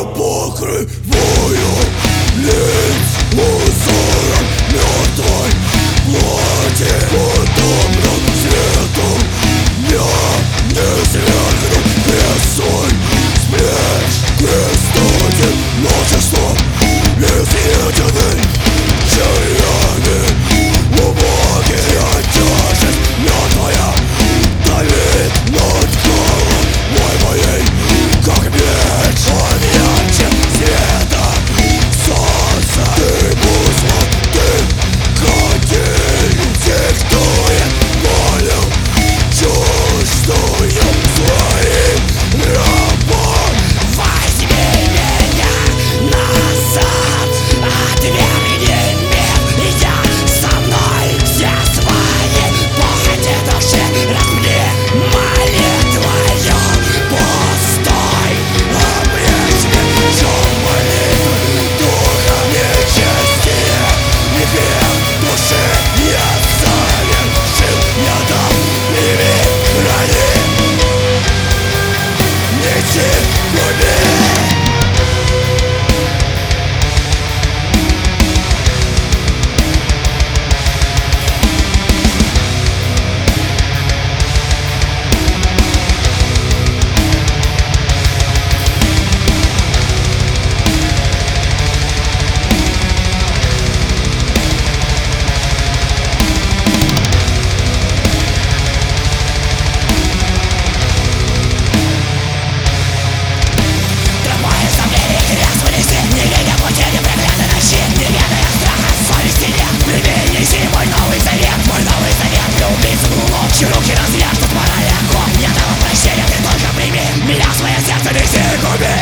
покрываю лиц узором мертвой плоти. Подобным светом я не свергну крест свой с плеч. Крест один, но число изъеденный червями убоги. Я тяжесть мертвая давит над головой моей, как меч. Он ярче света солнца. Ты музло, ты кадиль, диктует волю чувствую своим рабом. Возьми меня назад, отвергни мир, я со мной все свои похоти души. Разбуди молитвою пустой, Обречь мечом молитвы духа нечестия и грех души. Я совершил, я дам и храни. Не тебе. руки развяжь, тут пора легко. Я дам прощения, ты только прими меня в свое сердце, неси губи.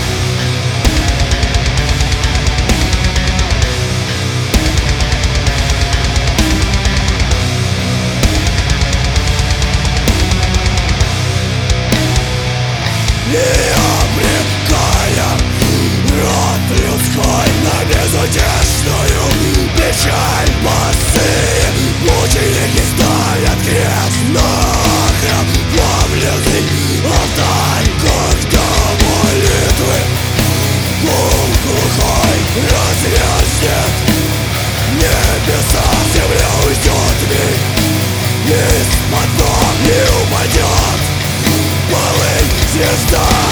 Не обрекая род людской на безутешную печаль. Босые мученики ставят крест на окровавленный алтарь, когда молитвы ум глухой разъяснет. Небеса, земля уйдет миг, из-под ног не упадет полынь звезда.